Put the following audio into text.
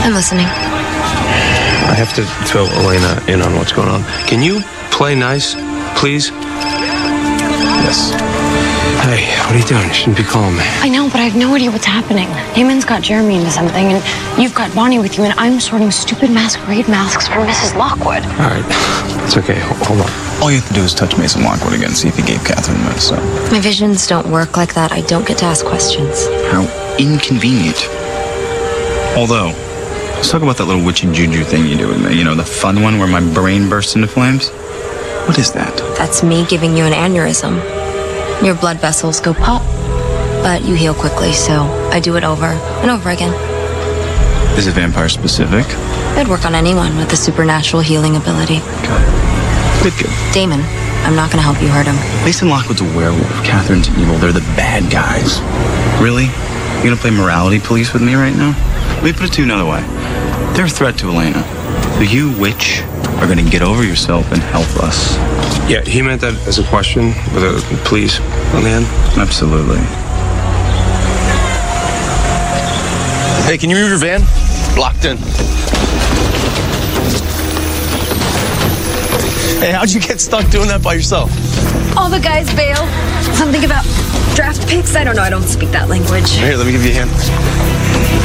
I'm listening. I have to fill Elena in on what's going on. Can you play nice, please? Yes. Hey, what are you doing? You shouldn't be calling me. I know, but I have no idea what's happening. Damon's got Jeremy into something, and you've got Bonnie with you, and I'm sorting stupid masquerade masks for Mrs. Lockwood. All right. It's okay. Hold on. All you have to do is touch Mason Lockwood again, see if he gave Catherine the so. My visions don't work like that. I don't get to ask questions. How inconvenient. Although, let's talk about that little witchy juju thing you do with me. You know, the fun one where my brain bursts into flames? What is that? That's me giving you an aneurysm. Your blood vessels go pop, but you heal quickly, so I do it over and over again. Is it vampire specific? It'd work on anyone with a supernatural healing ability. Good. Damon, I'm not gonna help you hurt him. Mason Lockwood's a werewolf. Catherine's evil. They're the bad guys. Really? You gonna play morality police with me right now? Let me put it to you another way. They're a threat to Elena. So you, witch, are gonna get over yourself and help us. Yeah, he meant that as a question with a please on the end. Absolutely. Hey, can you move your van? Blocked in. Hey, how'd you get stuck doing that by yourself? All the guys bail. Something about draft picks? I don't know. I don't speak that language. Here, let me give you a hand.